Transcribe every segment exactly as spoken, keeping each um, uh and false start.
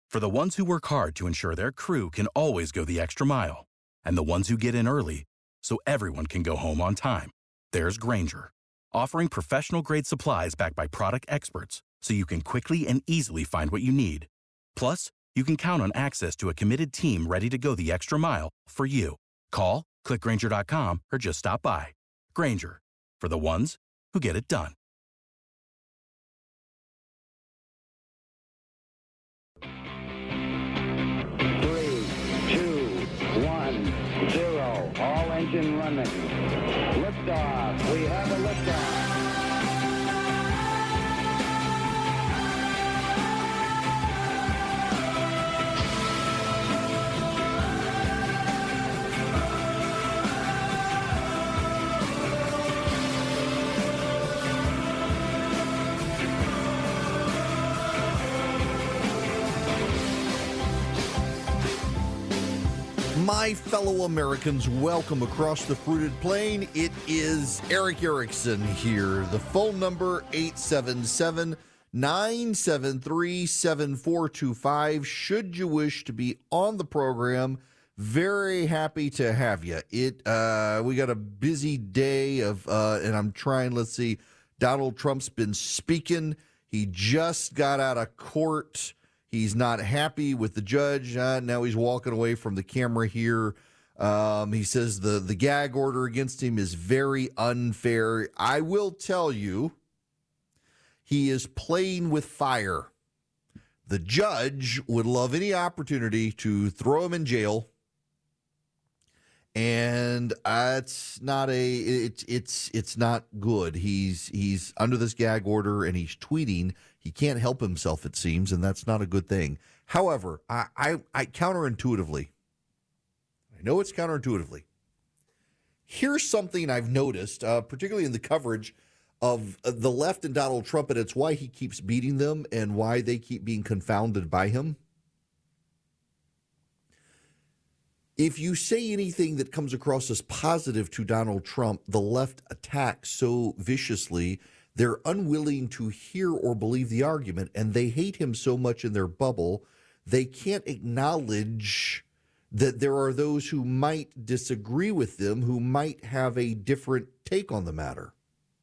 For the ones who work hard to ensure their crew can always go the extra mile, and the ones who get in early so everyone can go home on time, there's Grainger, offering professional-grade supplies backed by product experts so you can quickly and easily find what you need. Plus, you can count on access to a committed team ready to go the extra mile for you. Call, click Grainger dot com, or just stop by. Grainger, for the ones who get it done. Three, two, one, zero. All engine running. Liftoff. We have a liftoff. My fellow Americans, welcome across the fruited plain. It is Erick Erickson here. The phone number, eight seven seven, nine seven three, seven four two five. Should you wish to be on the program, very happy to have you. It uh, we got a busy day of, uh, and I'm trying, let's see, Donald Trump's been speaking. He just got out of court. He's not happy with the judge. Uh, now he's walking away from the camera here. Um, he says the, the gag order against him is very unfair. I will tell you, he is playing with fire. The judge would love any opportunity to throw him in jail. And uh, it's not a it's it's it's not good. He's he's under this gag order and he's tweeting. He can't help himself, it seems, and that's not a good thing. However, I I, I counterintuitively, I know it's counterintuitively. Here's something I've noticed, uh, particularly in the coverage of uh, the left and Donald Trump, and it's why he keeps beating them and why they keep being confounded by him. If you say anything that comes across as positive to Donald Trump, the left attacks so viciously, they're unwilling to hear or believe the argument, and they hate him so much in their bubble, they can't acknowledge that there are those who might disagree with them, who might have a different take on the matter.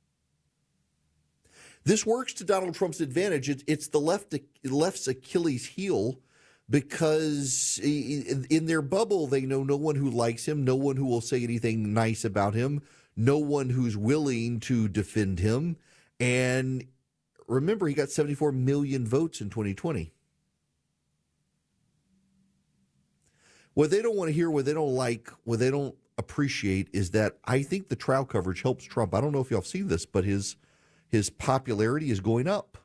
This works to Donald Trump's advantage. It's the left, left's Achilles heel, because in their bubble, they know no one who likes him, no one who will say anything nice about him, no one who's willing to defend him. And remember, he got seventy-four million votes in twenty twenty. What they don't want to hear, what they don't like, what they don't appreciate is that I think the trial coverage helps Trump. I don't know if y'all have seen this, but his his popularity is going up.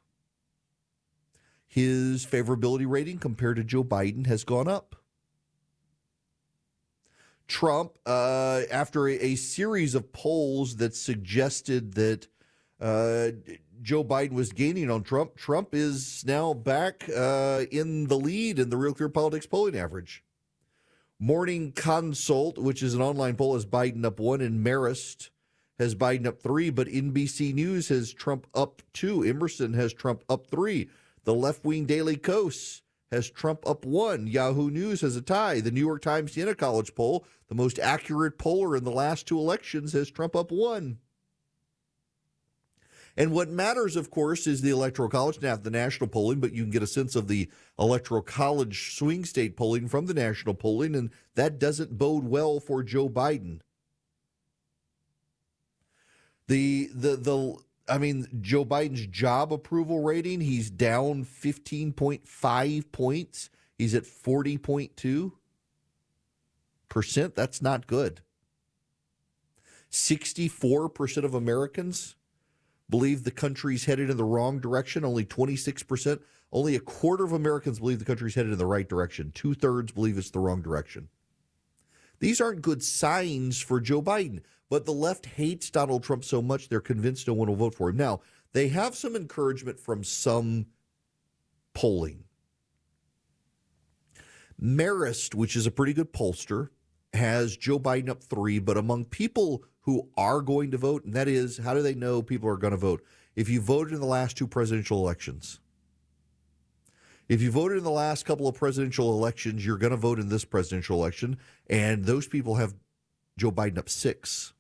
His favorability rating compared to Joe Biden has gone up. Trump, uh, after a, a series of polls that suggested that uh, Joe Biden was gaining on Trump, Trump is now back uh, in the lead in the Real Clear Politics polling average. Morning Consult, which is an online poll, has Biden up one, and Marist has Biden up three, but N B C News has Trump up two. Emerson has Trump up three. The left-wing Daily Kos has Trump up one. Yahoo News has a tie. The New York Times Siena College poll, the most accurate poller in the last two elections, has Trump up one. And what matters, of course, is the Electoral College, now the national polling, but you can get a sense of the Electoral College swing state polling from the national polling, and that doesn't bode well for Joe Biden. The the the I mean, Joe Biden's job approval rating, he's down fifteen point five points. He's at forty point two percent. That's not good. sixty-four percent of Americans believe the country's headed in the wrong direction. Only twenty-six percent. Only a quarter of Americans believe the country's headed in the right direction. Two-thirds believe it's the wrong direction. These aren't good signs for Joe Biden, but the left hates Donald Trump so much they're convinced no one will vote for him. Now, they have some encouragement from some polling. Marist, which is a pretty good pollster, has Joe Biden up three, but among people who are going to vote, and that is, how do they know people are going to vote? If you voted in the last two presidential elections. If you voted in the last couple of presidential elections, you're going to vote in this presidential election, and those people have Joe Biden up six.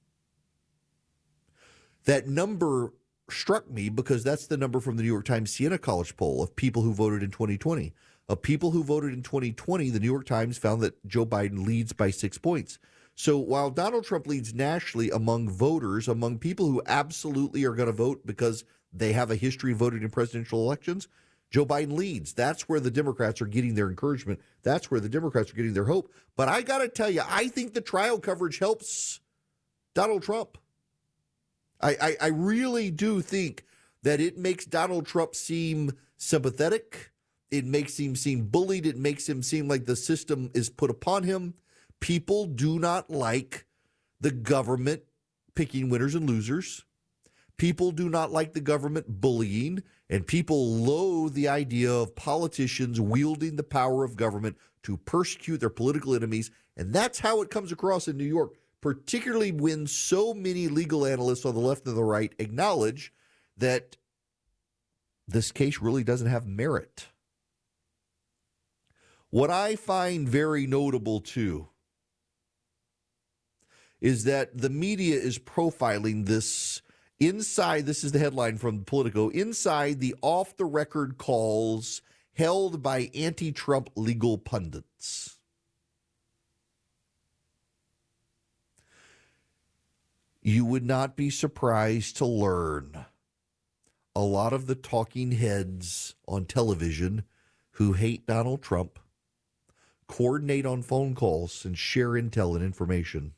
That number struck me because that's the number from the New York Times Siena College poll of people who voted in twenty twenty. Of people who voted in twenty twenty, the New York Times found that Joe Biden leads by six points. So while Donald Trump leads nationally among voters, among people who absolutely are going to vote because they have a history of voting in presidential elections, Joe Biden leads. That's where the Democrats are getting their encouragement. That's where the Democrats are getting their hope. But I got to tell you, I think the trial coverage helps Donald Trump. I, I, I really do think that it makes Donald Trump seem sympathetic. It makes him seem bullied. It makes him seem like the system is put upon him. People do not like the government picking winners and losers. People do not like the government bullying, and people loathe the idea of politicians wielding the power of government to persecute their political enemies. And that's how it comes across in New York, particularly when so many legal analysts on the left and the right acknowledge that this case really doesn't have merit. What I find very notable, too, is that the media is profiling this inside, this is the headline from Politico, inside the off-the-record calls held by anti-Trump legal pundits. You would not be surprised to learn a lot of the talking heads on television who hate Donald Trump coordinate on phone calls and share intel and information.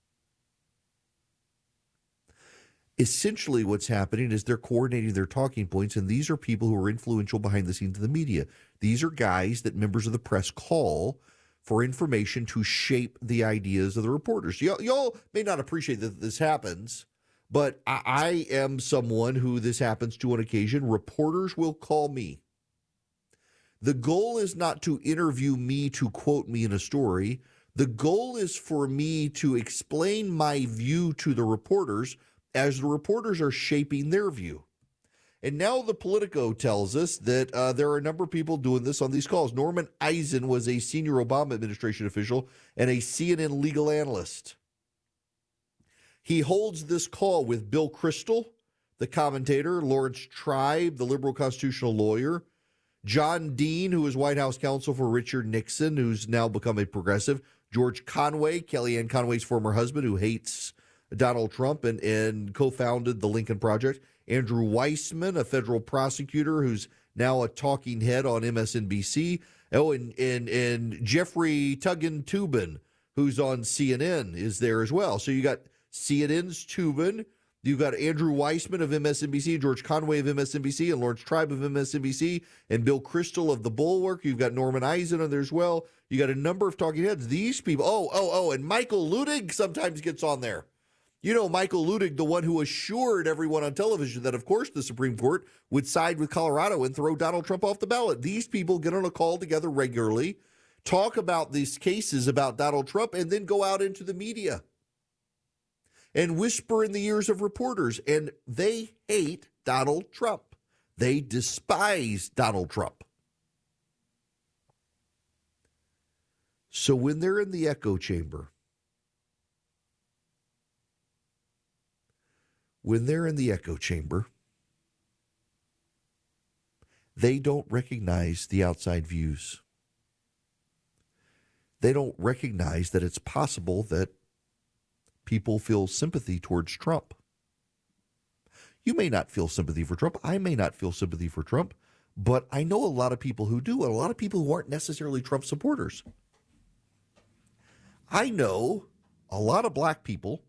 Essentially what's happening is they're coordinating their talking points, and these are people who are influential behind the scenes of the media. These are guys that members of the press call for information to shape the ideas of the reporters. Y'all, y'all may not appreciate that this happens, but I, I am someone who this happens to on occasion. Reporters will call me. The goal is not to interview me to quote me in a story. The goal is for me to explain my view to the reporters as the reporters are shaping their view. And now the Politico tells us that uh, there are a number of people doing this on these calls. Norman Eisen was a senior Obama administration official and a C N N legal analyst. He holds this call with Bill Kristol, the commentator, Lawrence Tribe, the liberal constitutional lawyer, John Dean, who was White House counsel for Richard Nixon, who's now become a progressive, George Conway, Kellyanne Conway's former husband, who hates Donald Trump and, and co-founded the Lincoln Project, Andrew Weissman, a federal prosecutor who's now a talking head on M S N B C, oh, and, and, and Jeffrey Tuggan-Tubin, who's on C N N, is there as well. So you got C N N's Tubin, you've got Andrew Weissman of M S N B C, George Conway of M S N B C, and Lawrence Tribe of M S N B C, and Bill Kristol of The Bulwark. You've got Norman Eisen on there as well. You got a number of talking heads. These people, oh, oh, oh, and Michael Ludig sometimes gets on there. You know, Michael Ludig, the one who assured everyone on television that, of course, the Supreme Court would side with Colorado and throw Donald Trump off the ballot. These people get on a call together regularly, talk about these cases about Donald Trump, and then go out into the media and whisper in the ears of reporters. And they hate Donald Trump. They despise Donald Trump. So when they're in the echo chamber, When they're in the echo chamber, they don't recognize the outside views. They don't recognize that it's possible that people feel sympathy towards Trump. You may not feel sympathy for Trump. I may not feel sympathy for Trump, but I know a lot of people who do, and a lot of people who aren't necessarily Trump supporters. I know a lot of black people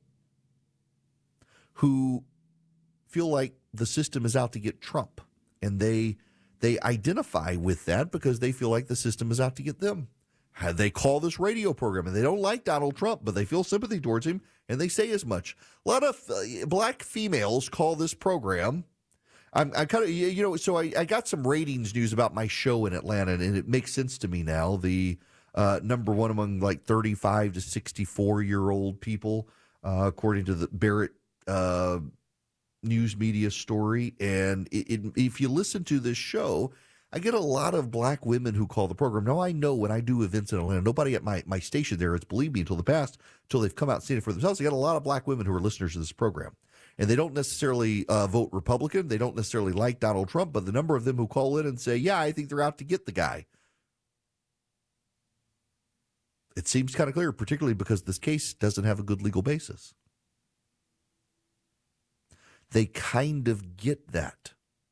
who feel like the system is out to get Trump, and they they identify with that because they feel like the system is out to get them. They call this radio program, and they don't like Donald Trump, but they feel sympathy towards him, and they say as much. A lot of uh, black females call this program. I'm I kind of, you know, so I, I got some ratings news about my show in Atlanta, and it makes sense to me now. The uh, number one among like thirty-five to sixty-four year old people, uh, according to the Barrett Uh, news media story. And it, it, if you listen to this show, I get a lot of black women who call the program. Now, I know when I do events in Atlanta, nobody at my, my station there has believed me until the past, until they've come out and seen it for themselves. I get a lot of black women who are listeners to this program. And they don't necessarily uh, vote Republican. They don't necessarily like Donald Trump. But the number of them who call in and say, yeah, I think they're out to get the guy. It seems kind of clear, particularly because this case doesn't have a good legal basis. They kind of get that.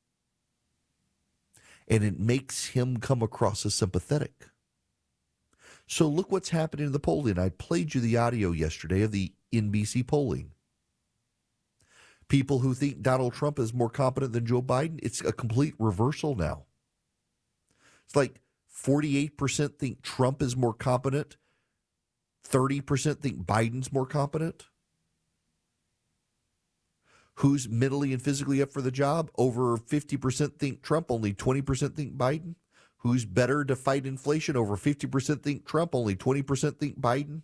And it makes him come across as sympathetic. So look what's happening in the polling. I played you the audio yesterday of the N B C polling. People who think Donald Trump is more competent than Joe Biden, it's a complete reversal now. It's like forty-eight percent think Trump is more competent, thirty percent think Biden's more competent. Who's mentally and physically up for the job? Over fifty percent think Trump, only twenty percent think Biden. Who's better to fight inflation? Over fifty percent think Trump, only twenty percent think Biden.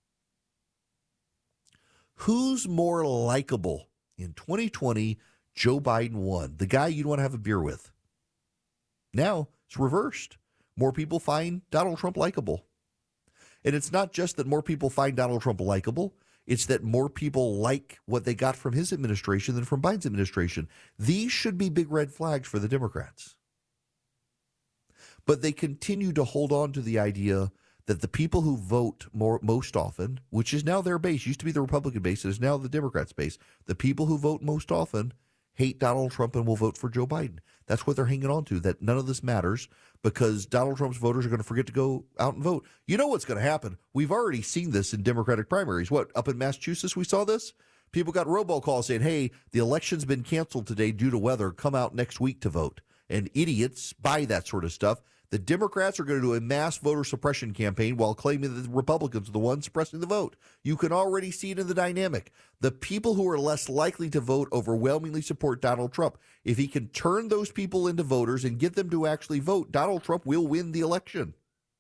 Who's more likable? In twenty twenty, Joe Biden won. The guy you'd want to have a beer with. Now it's reversed. More people find Donald Trump likable. And it's not just that more people find Donald Trump likable. It's that more people like what they got from his administration than from Biden's administration. These should be big red flags for the Democrats. But they continue to hold on to the idea that the people who vote more most often, which is now their base, used to be the Republican base, it is now the Democrats' base, the people who vote most often hate Donald Trump and will vote for Joe Biden. That's what they're hanging on to, that none of this matters because Donald Trump's voters are going to forget to go out and vote. You know what's going to happen? We've already seen this in Democratic primaries. What, up in Massachusetts we saw this? People got robocalls saying, hey, the election's been canceled today due to weather. Come out next week to vote. And idiots buy that sort of stuff. The Democrats are going to do a mass voter suppression campaign while claiming that the Republicans are the ones suppressing the vote. You can already see it in the dynamic. The people who are less likely to vote overwhelmingly support Donald Trump. If he can turn those people into voters and get them to actually vote, Donald Trump will win the election.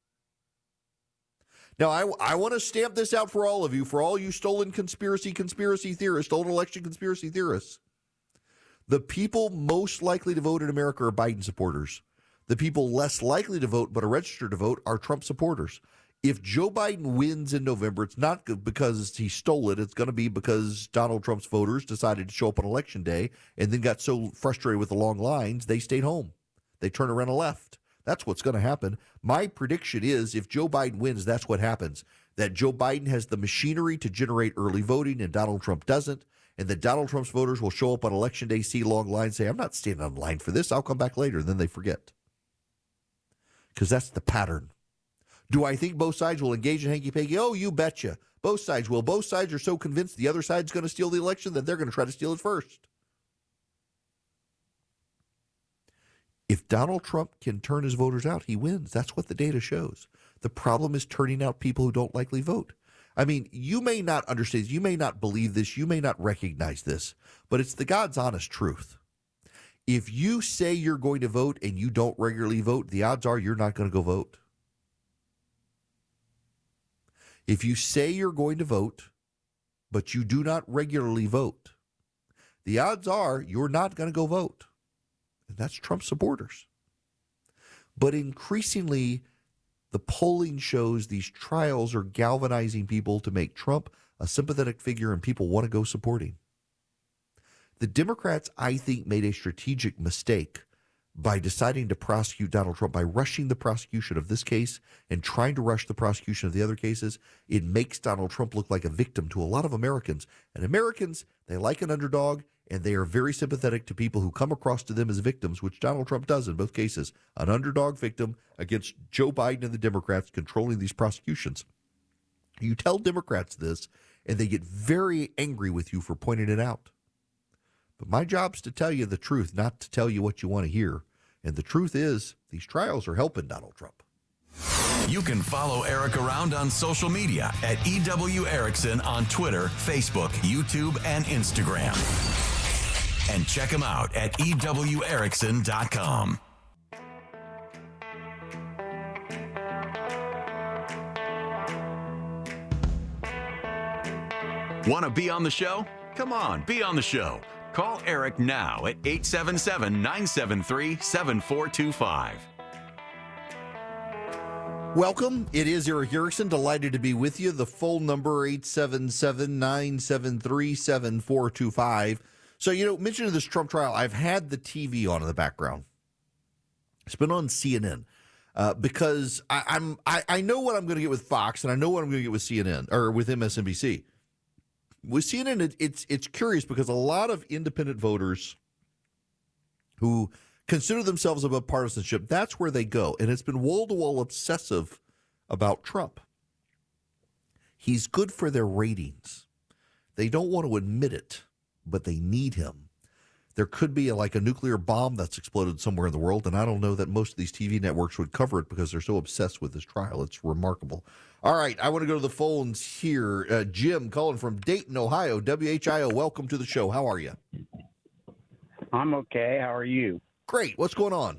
Now, I, I want to stamp this out for all of you, for all you stolen conspiracy, conspiracy theorists, stolen election conspiracy theorists. The people most likely to vote in America are Biden supporters. The people less likely to vote but are registered to vote are Trump supporters. If Joe Biden wins in November, it's not because he stole it. It's going to be because Donald Trump's voters decided to show up on Election Day and then got so frustrated with the long lines, they stayed home. They turned around and left. That's what's going to happen. My prediction is if Joe Biden wins, that's what happens. That Joe Biden has the machinery to generate early voting and Donald Trump doesn't. And that Donald Trump's voters will show up on Election Day, see long lines, say, I'm not standing on line for this. I'll come back later. And then they forget. Because that's the pattern. Do I think both sides will engage in hanky-panky? Oh, you betcha. Both sides will. Both sides are so convinced the other side's going to steal the election that they're going to try to steal it first. If Donald Trump can turn his voters out, he wins. That's what the data shows. The problem is turning out people who don't likely vote. I mean, you may not understand, you may not believe this, you may not recognize this, but it's the God's honest truth. If you say you're going to vote and you don't regularly vote, the odds are you're not going to go vote. If you say you're going to vote, but you do not regularly vote, the odds are you're not going to go vote. And that's Trump supporters. But increasingly, the polling shows these trials are galvanizing people to make Trump a sympathetic figure and people want to go support him. The Democrats, I think, made a strategic mistake by deciding to prosecute Donald Trump, by rushing the prosecution of this case and trying to rush the prosecution of the other cases. It makes Donald Trump look like a victim to a lot of Americans. And Americans, they like an underdog, and they are very sympathetic to people who come across to them as victims, which Donald Trump does in both cases. An underdog victim against Joe Biden and the Democrats controlling these prosecutions. You tell Democrats this, and they get very angry with you for pointing it out. But my job is to tell you the truth, not to tell you what you want to hear. And the truth is, these trials are helping Donald Trump. You can follow Eric around on social media at E W Erickson on Twitter, Facebook, YouTube, and Instagram. And check him out at E W Erickson dot com. Want to be on the show? Come on, be on the show. Call Eric now at eight seven seven, nine seven three, seven four two five. Welcome. It is Eric Erickson. Delighted to be with you. The phone number, eight seven seven, nine seven three, seven four two five. So, you know, mentioning this Trump trial, I've had the T V on in the background. It's been on C N N uh, because I, I'm I, I know what I'm going to get with Fox, and I know what I'm going to get with C N N or with M S N B C. With C N N, it, it's it's curious because a lot of independent voters who consider themselves above partisanship, that's where they go. And it's been wall-to-wall obsessive about Trump. He's good for their ratings. They don't want to admit it, but they need him. There could be a, like a nuclear bomb that's exploded somewhere in the world, and I don't know that most of these T V networks would cover it because they're so obsessed with this trial. It's remarkable. All right, I want to go to the phones here. Uh, Jim calling from Dayton, Ohio, W H I O. Welcome to the show. How are you? I'm okay. How are you? Great. What's going on?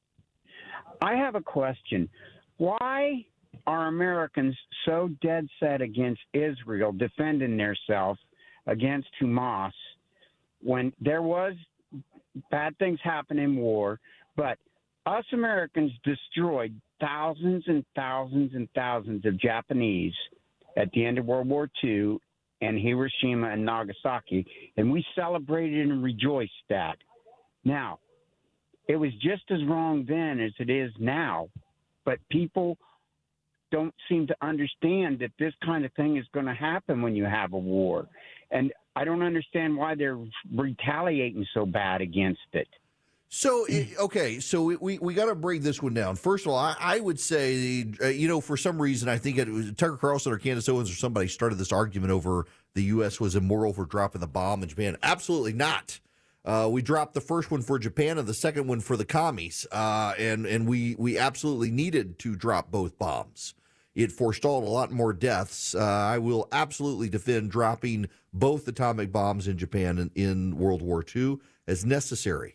I have a question. Why are Americans so dead set against Israel defending themselves against Hamas when there was bad things happen in war, but us Americans destroyed thousands and thousands and thousands of Japanese at the end of World War Two and Hiroshima and Nagasaki, and we celebrated and rejoiced that. Now, it was just as wrong then as it is now, but people don't seem to understand that this kind of thing is going to happen when you have a war. And I don't understand why they're retaliating so bad against it. So, okay, so we, we, we got to break this one down. First of all, I, I would say, uh, you know, for some reason, I think it was Tucker Carlson or Candace Owens or somebody started this argument over the U S was immoral for dropping the bomb in Japan. Absolutely not. Uh, we dropped the first one for Japan and the second one for the commies, uh, and, and we, we absolutely needed to drop both bombs. It forestalled a lot more deaths. Uh, I will absolutely defend dropping both atomic bombs in Japan in, in World War Two as necessary.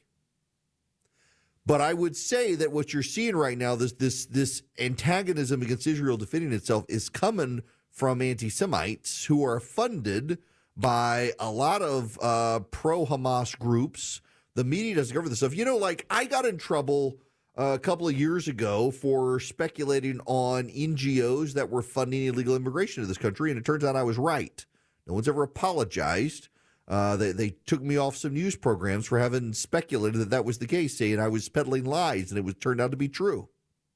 But I would say that what you're seeing right now, this this this antagonism against Israel defending itself, is coming from anti-Semites who are funded by a lot of uh, pro-Hamas groups. The media doesn't cover this stuff. You know, like I got in trouble uh, a couple of years ago for speculating on N G Os that were funding illegal immigration to this country, and it turns out I was right. No one's ever apologized. Uh, they, they took me off some news programs for having speculated that that was the case, saying I was peddling lies, and it was turned out to be true.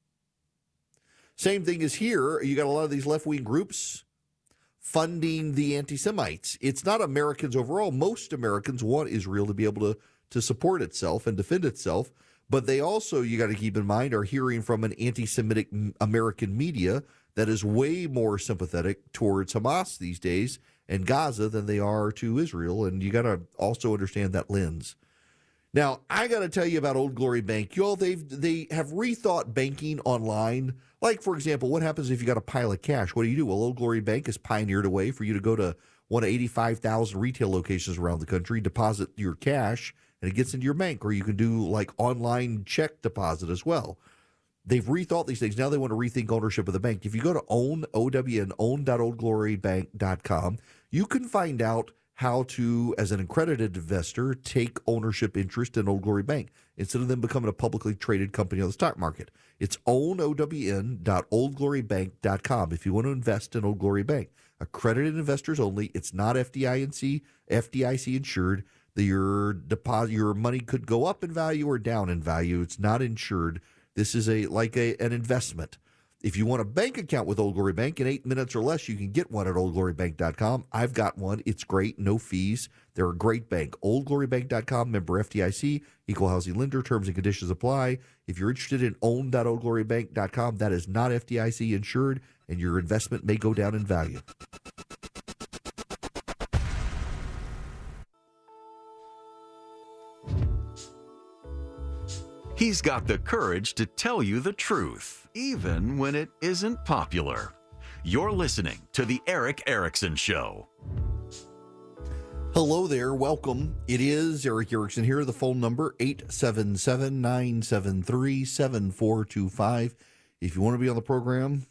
Same thing is here. You got a lot of these left-wing groups funding the anti-Semites. It's not Americans overall. Most Americans want Israel to be able to, to support itself and defend itself, but they also, you got to keep in mind, are hearing from an anti-Semitic American media that is way more sympathetic towards Hamas these days and Gaza than they are to Israel, and you got to also understand that lens. Now, I got to tell you about Old Glory Bank. Y'all, they've they have rethought banking online. Like, for example, what happens if you got a pile of cash? What do you do? Well, Old Glory Bank has pioneered a way for you to go to one of eighty-five thousand retail locations around the country, deposit your cash, and it gets into your bank. Or you can do, like, online check deposit as well. They've rethought these things. Now they want to rethink ownership of the bank. If you go to own, O W N, own dot old glory bank dot com, you can find out how to, as an accredited investor, take ownership interest in Old Glory Bank instead of them becoming a publicly traded company on the stock market. It's own, O W N dot old glory bank dot com if you want to invest in Old Glory Bank. Accredited investors only. It's not F D I C, F D I C insured. The, your deposit, your money could go up in value or down in value. It's not insured. This is a like a an investment. If you want a bank account with Old Glory Bank in eight minutes or less, you can get one at old glory bank dot com. I've got one. It's great. No fees. They're a great bank. old glory bank dot com, member F D I C, equal housing lender. Terms and conditions apply. If you're interested in own dot old glory bank dot com, that is not F D I C insured, and your investment may go down in value. He's got the courage to tell you the truth, even when it isn't popular. You're listening to The Eric Erickson Show. Hello there. Welcome. It is Eric Erickson here. The phone number, eight seven seven, nine seven three, seven four two five. If you want to be on the program,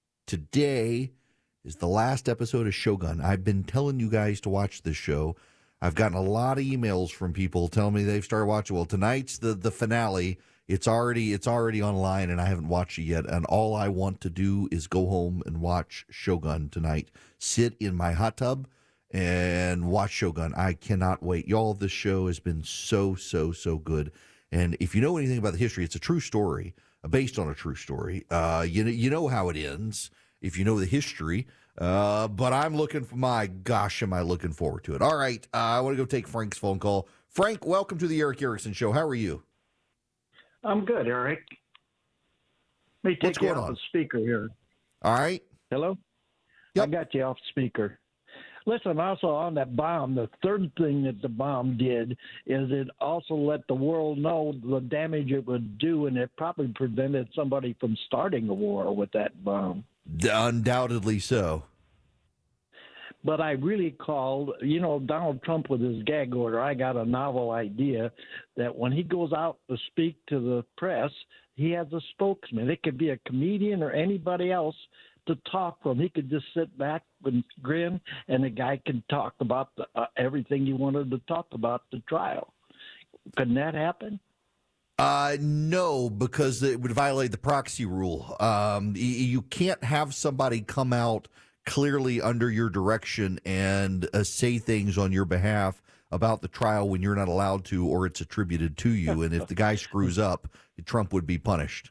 today is the last episode of Shogun. I've been telling you guys to watch this show. I've gotten a lot of emails from people telling me they've started watching. Well, tonight's the the finale. It's already it's already online, and I haven't watched it yet. And all I want to do is go home and watch Shogun tonight. Sit in my hot tub and watch Shogun. I cannot wait. Y'all, this show has been so, so, so good. And if you know anything about the history, it's a true story, based on a true story. Uh, you, you know how it ends if you know the history. Uh, but I'm looking for, my gosh, am I looking forward to it. All right, uh, I want to go take Frank's phone call. Frank, welcome to the Eric Erickson Show. How are you? I'm good, Eric. Let me take What's you going off on? the speaker here. All right. Hello? Yep. I got you off the speaker. Listen, also on that bomb, the third thing that the bomb did is it also let the world know the damage it would do, and it probably prevented somebody from starting a war with that bomb. Undoubtedly so. But I really called, you know, Donald Trump with his gag order. I got a novel idea that when he goes out to speak to the press, he has a spokesman. It could be a comedian or anybody else to talk from. He could just sit back and grin, and the guy could talk about the, uh, everything he wanted to talk about the trial. Couldn't that happen? Uh, no, because it would violate the proxy rule. Um, y- you can't have somebody come out clearly under your direction and uh, say things on your behalf about the trial when you're not allowed to, or it's attributed to you. And if the guy screws up, Trump would be punished.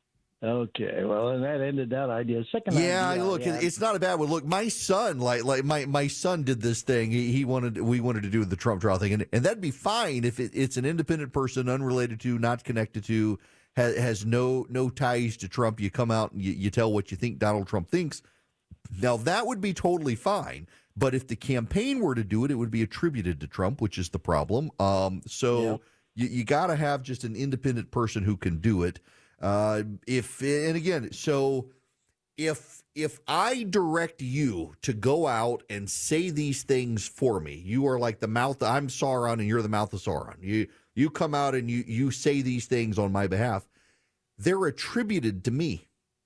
Okay, well, and that ended that idea. Second Yeah, idea, look, I had- it's not a bad one. Look, my son, like, like my, my son did this thing. He, he wanted, we wanted to do the Trump trial thing, and, and that'd be fine if it, it's an independent person, unrelated to, not connected to, has, has no no ties to Trump. You come out and you, you tell what you think Donald Trump thinks. Now that would be totally fine. But if the campaign were to do it, it would be attributed to Trump, which is the problem. Um, so Yeah. you, you got to have just an independent person who can do it. Uh, if and again, so if if I direct you to go out and say these things for me, you are like the mouth. I'm Sauron, and you're the mouth of Sauron. You you come out and you you say these things on my behalf. They're attributed to me,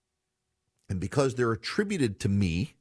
and because they're attributed to me,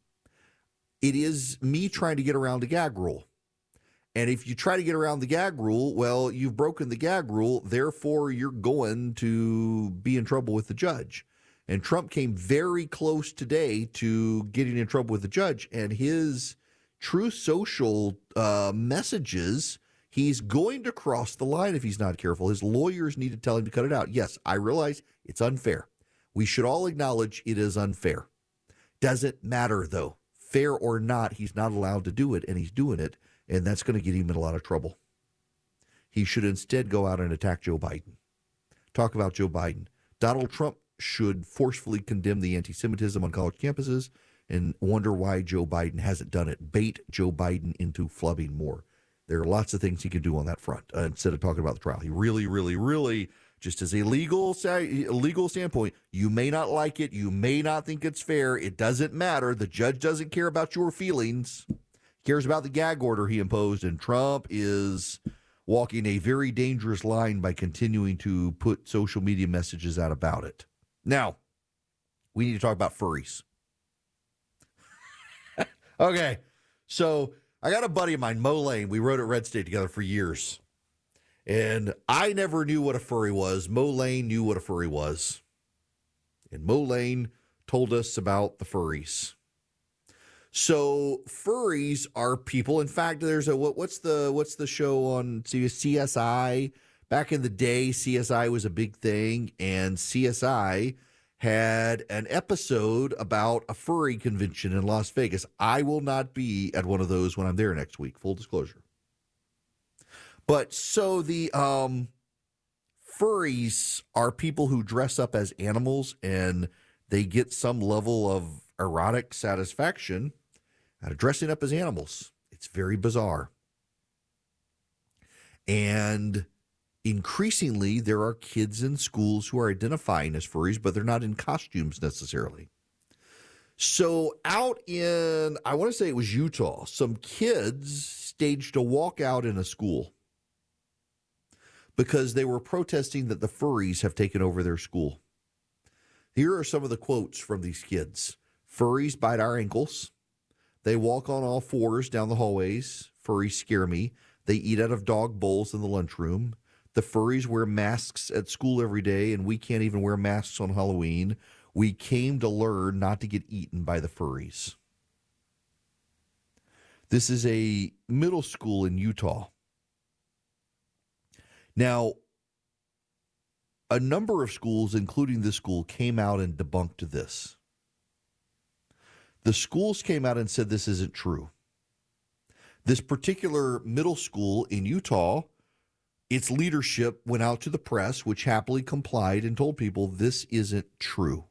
it is me trying to get around the gag rule. And if you try to get around the gag rule, well, you've broken the gag rule. Therefore, you're going to be in trouble with the judge. And Trump came very close today to getting in trouble with the judge. And his Truth Social uh, messages, he's going to cross the line if he's not careful. His lawyers need to tell him to cut it out. Yes, I realize it's unfair. We should all acknowledge it is unfair. Doesn't matter, though. Fair or not, he's not allowed to do it, and he's doing it. And that's going to get him in a lot of trouble. He should instead go out and attack Joe Biden. Talk about Joe Biden. Donald Trump should forcefully condemn the anti-Semitism on college campuses and wonder why Joe Biden hasn't done it. Bait Joe Biden into flubbing more. There are lots of things he can do on that front uh, instead of talking about the trial. He really, really, really, just as a legal, a legal standpoint, you may not like it. You may not think it's fair. It doesn't matter. The judge doesn't care about your feelings. Cares about the gag order he imposed, and Trump is walking a very dangerous line by continuing to put social media messages out about it. Now, we need to talk about furries. Okay, so I got a buddy of mine, Mo Lane. We rode at Red State together for years, and I never knew what a furry was. Mo Lane knew what a furry was, and Mo Lane told us about the furries. So furries are people. In fact, there's a what, what's the what's the show on C S I? Back in the day, C S I was a big thing, and C S I had an episode about a furry convention in Las Vegas. I will not be at one of those when I'm there next week. Full disclosure. But so the um, furries are people who dress up as animals, and they get some level of erotic satisfaction out of dressing up as animals. It's very bizarre. And increasingly, there are kids in schools who are identifying as furries, but they're not in costumes necessarily. So out in, I want to say it was Utah, some kids staged a walkout in a school because they were protesting that the furries have taken over their school. Here are some of the quotes from these kids. Furries bite our ankles. They walk on all fours down the hallways. Furries scare me. They eat out of dog bowls in the lunchroom. The furries wear masks at school every day, and we can't even wear masks on Halloween. We came to learn not to get eaten by the furries. This is a middle school in Utah. Now, a number of schools, including this school, came out and debunked this. The schools came out and said this isn't true. This particular middle school in Utah, its leadership went out to the press, which happily complied and told people this isn't true.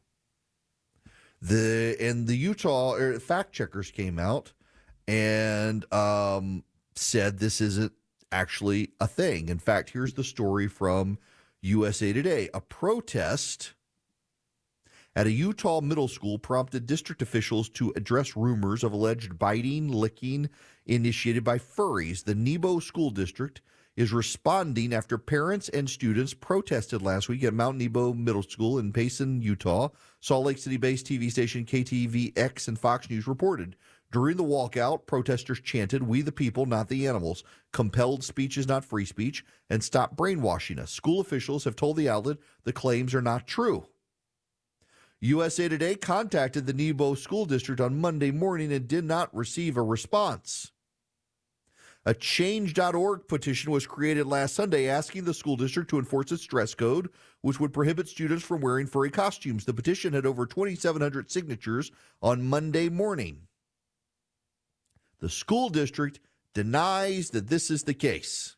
The and the Utah er, fact checkers came out and um, said this isn't actually a thing. In fact, here's the story from U S A Today. A protest at a Utah middle school prompted district officials to address rumors of alleged biting, licking initiated by furries. The Nebo School District is responding after parents and students protested last week at Mount Nebo Middle School in Payson, Utah. Salt Lake City-based T V station K T V X and Fox News reported. During the walkout, protesters chanted, "We the people, not the animals. Compelled speech is not free speech, and stop brainwashing us." School officials have told the outlet the claims are not true. U S A Today contacted the Nebo School District on Monday morning and did not receive a response. A change dot org petition was created last Sunday asking the school district to enforce its dress code, which would prohibit students from wearing furry costumes. The petition had over twenty-seven hundred signatures on Monday morning. The school district denies that this is the case.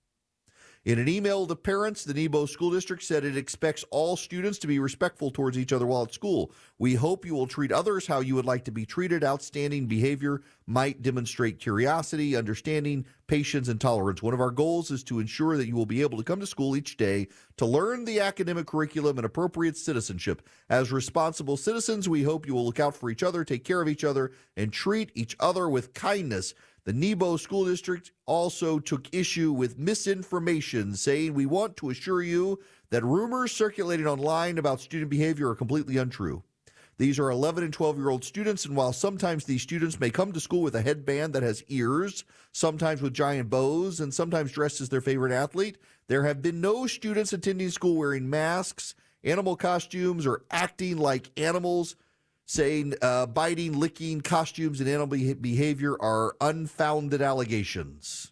In an email to parents, the Nebo School District said it expects all students to be respectful towards each other while at school. We hope you will treat others how you would like to be treated. Outstanding behavior might demonstrate curiosity, understanding, patience, and tolerance. One of our goals is to ensure that you will be able to come to school each day to learn the academic curriculum and appropriate citizenship. As responsible citizens, we hope you will look out for each other, take care of each other, and treat each other with kindness. The Nebo School District also took issue with misinformation, saying, "We want to assure you that rumors circulating online about student behavior are completely untrue. These are eleven and twelve-year-old students, and while sometimes these students may come to school with a headband that has ears, sometimes with giant bows, and sometimes dressed as their favorite athlete, there have been no students attending school wearing masks, animal costumes, or acting like animals. Saying uh, biting, licking, costumes, and animal behavior are unfounded allegations."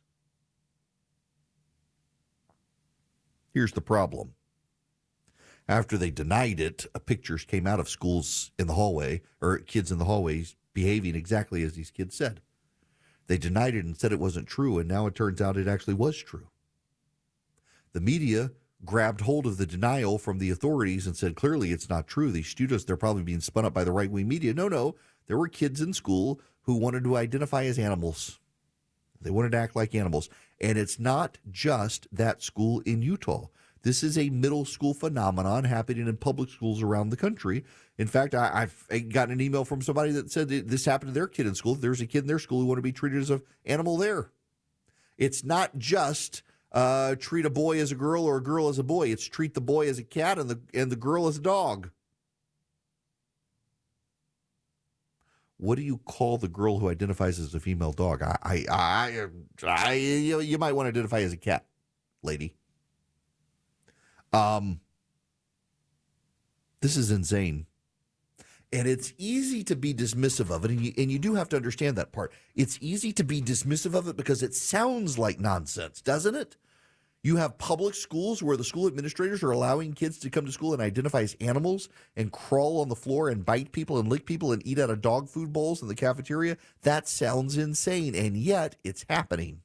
Here's the problem. After they denied it, uh, pictures came out of schools in the hallway, or kids in the hallways behaving exactly as these kids said. They denied it and said it wasn't true, and now it turns out it actually was true. The media grabbed hold of the denial from the authorities and said, clearly it's not true. These students, they're probably being spun up by the right-wing media. No, no, there were kids in school who wanted to identify as animals. They wanted to act like animals. And it's not just that school in Utah. This is a middle school phenomenon happening in public schools around the country. In fact, I, I've gotten an email from somebody that said that this happened to their kid in school. There's a kid in their school who wanted to be treated as an animal there. It's not just Uh, treat a boy as a girl or a girl as a boy. It's treat the boy as a cat and the and the girl as a dog. What do you call the girl who identifies as a female dog? I, I, I, I you, know, you might want to identify as a cat, lady. Um, this is insane. And it's easy to be dismissive of it, and you, and you do have to understand that part. It's easy to be dismissive of it because it sounds like nonsense, doesn't it? You have public schools where the school administrators are allowing kids to come to school and identify as animals and crawl on the floor and bite people and lick people and eat out of dog food bowls in the cafeteria. That sounds insane, and yet it's happening.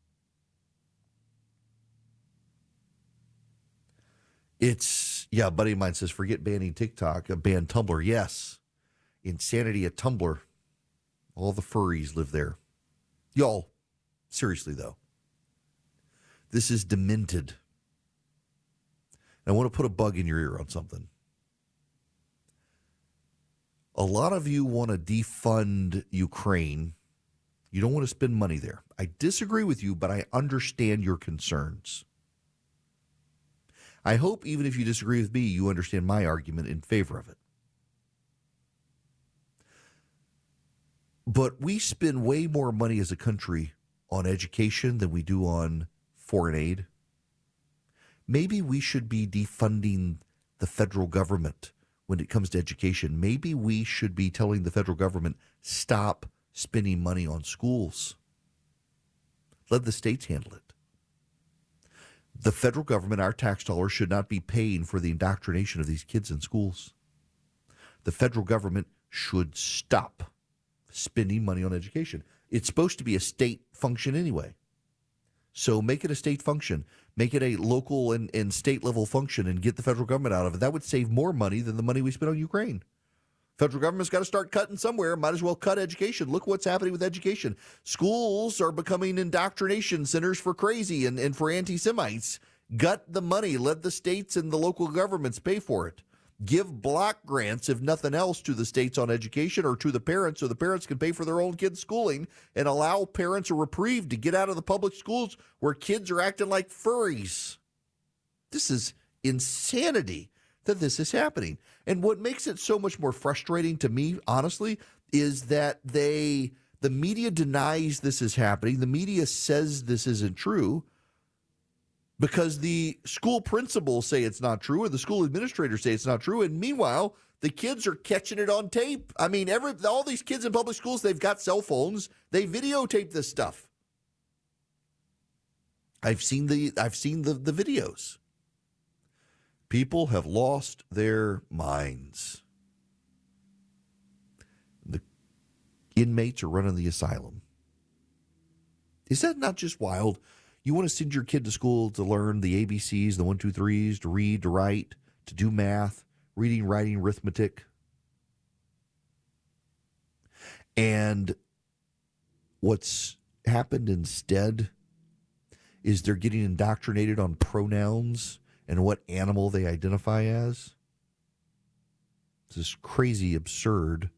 It's, yeah, a buddy of mine says, forget banning TikTok, ban Tumblr. Yes, insanity at Tumblr. All the furries live there. Y'all, seriously, though, this is demented. And I want to put a bug in your ear on something. A lot of you want to defund Ukraine. You don't want to spend money there. I disagree with you, but I understand your concerns. I hope even if you disagree with me, you understand my argument in favor of it. But we spend way more money as a country on education than we do on foreign aid? Maybe we should be defunding the federal government when it comes to education. Maybe we should be telling the federal government, stop spending money on schools. Let the states handle it. The federal government, our tax dollars, should not be paying for the indoctrination of these kids in schools. The federal government should stop spending money on education. It's supposed to be a state function anyway. So make it a state function. Make it a local and, and state level function and get the federal government out of it. That would save more money than the money we spend on Ukraine. Federal government's got to start cutting somewhere. Might as well cut education. Look what's happening with education. Schools are becoming indoctrination centers for crazy and, and for anti-Semites. Gut the money. Let the states and the local governments pay for it. Give block grants, if nothing else, to the states on education or to the parents so the parents can pay for their own kids' schooling and allow parents a reprieve to get out of the public schools where kids are acting like furries. This is insanity that this is happening. And what makes it so much more frustrating to me, honestly, is that they, the media denies this is happening. The media says this isn't true because the school principals say it's not true and the school administrators say it's not true. And meanwhile, the kids are catching it on tape. I mean, every all these kids in public schools, they've got cell phones. They videotape this stuff. I've seen the I've seen the, the videos. People have lost their minds. The inmates are running the asylum. Is that not just wild? You want to send your kid to school to learn the A B Cs, the one, two, threes, to read, to write, to do math, reading, writing, arithmetic. And what's happened instead is they're getting indoctrinated on pronouns and what animal they identify as. This is crazy, absurd.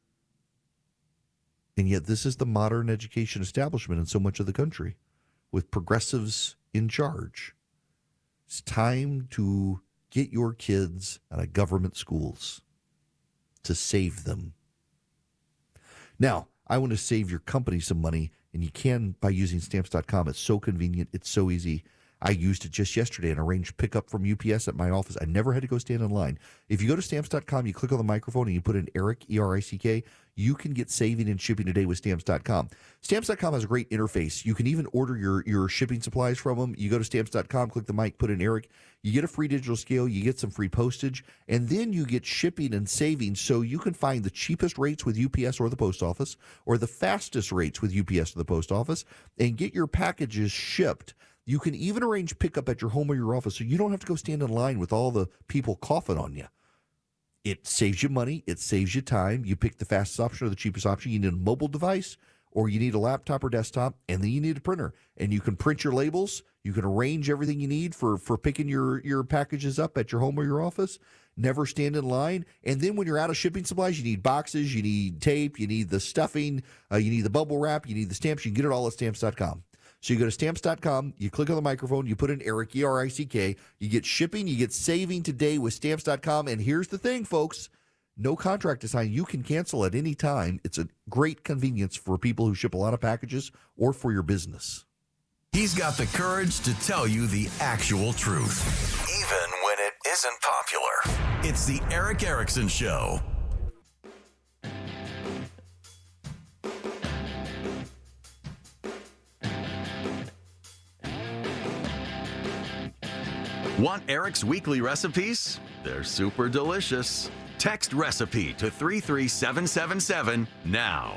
And yet this is the modern education establishment in so much of the country, with progressives in charge. It's time to get your kids out of government schools to save them. Now, I want to save your company some money, and you can by using stamps dot com. It's so convenient. It's so easy. I used it just yesterday and arranged pickup from U P S at my office. I never had to go stand in line. If you go to stamps dot com, you click on the microphone and you put in Eric, E R I C K, you can get saving and shipping today with stamps dot com. stamps dot com has a great interface. You can even order your, your shipping supplies from them. You go to stamps dot com, click the mic, put in Eric. You get a free digital scale. You get some free postage. And then you get shipping and savings so you can find the cheapest rates with U P S or the post office or the fastest rates with U P S or the post office and get your packages shipped. You can even arrange pickup at your home or your office so you don't have to go stand in line with all the people coughing on you. It saves you money. It saves you time. You pick the fastest option or the cheapest option. You need a mobile device or you need a laptop or desktop, and then you need a printer. And you can print your labels. You can arrange everything you need for, for picking your, your packages up at your home or your office. Never stand in line. And then when you're out of shipping supplies, you need boxes, you need tape, you need the stuffing, uh, you need the bubble wrap, you need the stamps. You can get it all at stamps dot com. So you go to stamps dot com, you click on the microphone, you put in Eric, E R I C K, you get shipping, you get saving today with stamps dot com. And here's the thing, folks, no contract to sign. You can cancel at any time. It's a great convenience for people who ship a lot of packages or for your business. He's got the courage to tell you the actual truth, even when it isn't popular. It's the Eric Erickson Show. Want Eric's weekly recipes? They're super delicious. Text recipe to three three seven seven seven now.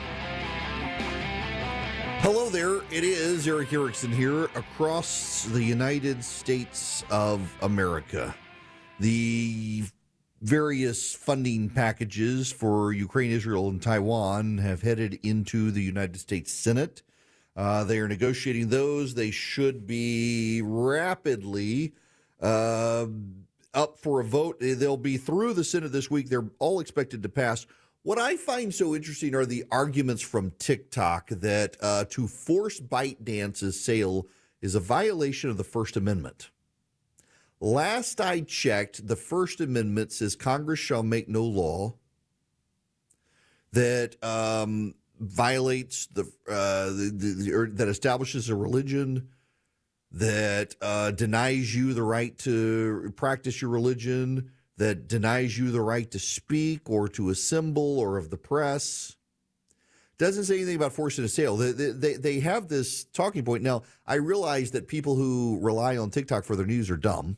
Hello there. It is Eric Erickson here across the United States of America. The various funding packages for Ukraine, Israel, and Taiwan have headed into the United States Senate. Uh, they are negotiating those. They should be rapidly uh, up for a vote. They'll be through the Senate this week. They're all expected to pass. What I find so interesting are the arguments from TikTok that uh, to force ByteDance's sale is a violation of the First Amendment. Last I checked, the First Amendment says Congress shall make no law that um, violates the, uh, the, the or that establishes a religion, that uh, denies you the right to practice your religion, that denies you the right to speak or to assemble or of the press. Doesn't say anything about forcing a sale. They, they, they have this talking point. Now, I realize that people who rely on TikTok for their news are dumb.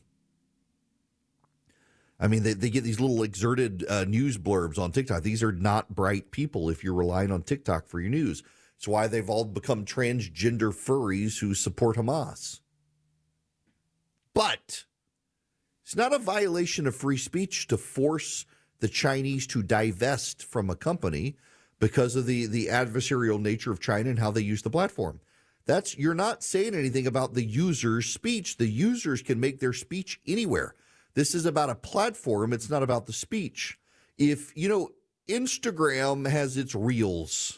I mean, they, they get these little exerted uh, news blurbs on TikTok. These are not bright people if you're relying on TikTok for your news. It's why they've all become transgender furries who support Hamas. But it's not a violation of free speech to force the Chinese to divest from a company because of the, the adversarial nature of China and how they use the platform. That's you're not saying anything about the user's speech. The users can make their speech anywhere. This is about a platform. It's not about the speech. If, you know, Instagram has its reels.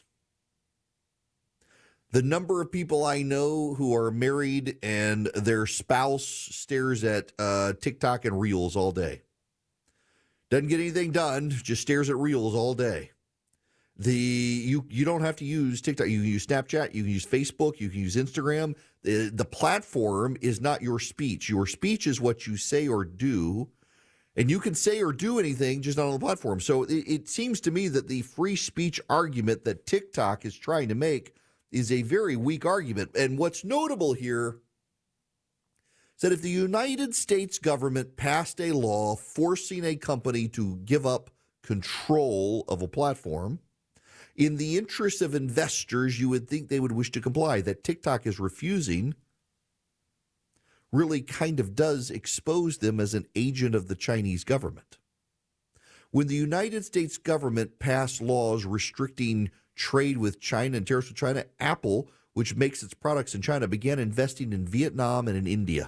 The number of people I know who are married and their spouse stares at uh, TikTok and reels all day. Doesn't get anything done, just stares at reels all day. The you you don't have to use TikTok. You can use Snapchat. You can use Facebook. You can use Instagram. The, the platform is not your speech. Your speech is what you say or do. And you can say or do anything, just not on the platform. So it, it seems to me that the free speech argument that TikTok is trying to make is a very weak argument. And what's notable here is that if the United States government passed a law forcing a company to give up control of a platform, in the interest of investors, you would think they would wish to comply. That TikTok is refusing really kind of does expose them as an agent of the Chinese government. When the United States government passed laws restricting trade with China and tariffs with China, Apple, which makes its products in China, began investing in Vietnam and in India.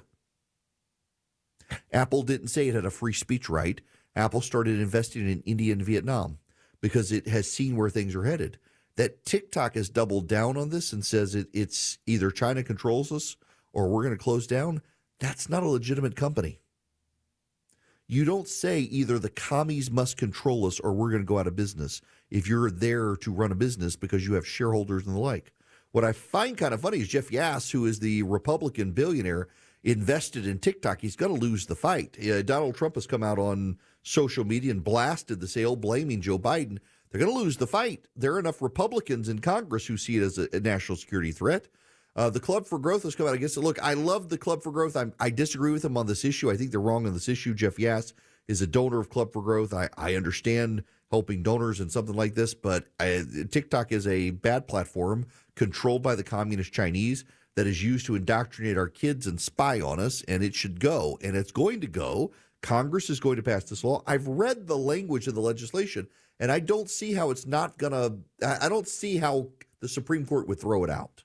Apple didn't say it had a free speech right. Apple started investing in India and Vietnam because it has seen where things are headed. That TikTok has doubled down on this and says it, it's either China controls us or we're going to close down. That's not a legitimate company. You don't say either the commies must control us or we're going to go out of business if you're there to run a business because you have shareholders and the like. What I find kind of funny is Jeff Yass, who is the Republican billionaire, invested in TikTok. He's going to lose the fight. Uh, Donald Trump has come out on social media and blasted the sale, blaming Joe Biden. They're going to lose the fight. There are enough Republicans in Congress who see it as a, a national security threat. Uh, the Club for Growth has come out against it. Look, I love the Club for Growth. I'm, I disagree with them on this issue. I think they're wrong on this issue. Jeff Yass is a donor of Club for Growth. I, I understand helping donors and something like this, but I, TikTok is a bad platform controlled by the communist Chinese that is used to indoctrinate our kids and spy on us, and it should go, and it's going to go. Congress is going to pass this law. I've read the language of the legislation, and I don't see how it's not going to, I don't see how the Supreme Court would throw it out.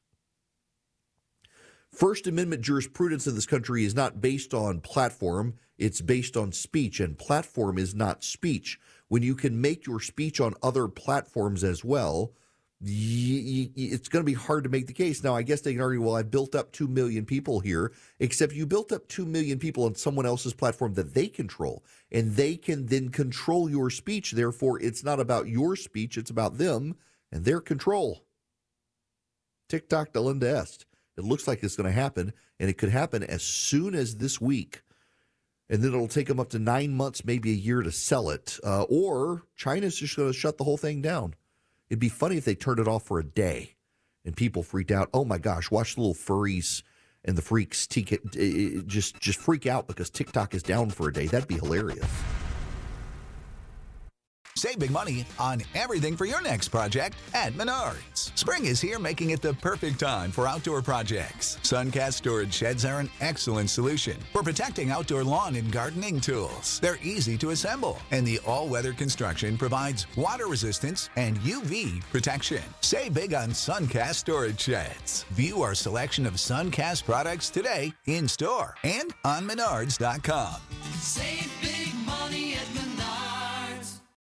First Amendment jurisprudence in this country is not based on platform. It's based on speech, and platform is not speech. When you can make your speech on other platforms as well, y- y- it's going to be hard to make the case. Now, I guess they can argue, well, I've built up two million people here, except you built up two million people on someone else's platform that they control, and they can then control your speech. Therefore, it's not about your speech. It's about them and their control. TikTok delenda est. It looks like it's going to happen, and it could happen as soon as this week. And then it'll take them up to nine months, maybe a year to sell it. Uh, or China's just going to shut the whole thing down. It'd be funny if they turned it off for a day and people freaked out. Oh, my gosh, watch the little furries and the freaks t- just, just freak out because TikTok is down for a day. That'd be hilarious. Save big money on everything for your next project at Menards. Spring is here, making it the perfect time for outdoor projects. Suncast storage sheds are an excellent solution for protecting outdoor lawn and gardening tools. They're easy to assemble, and the all-weather construction provides water resistance and U V protection. Save big on Suncast storage sheds. View our selection of Suncast products today in store and on Menards dot com. Save big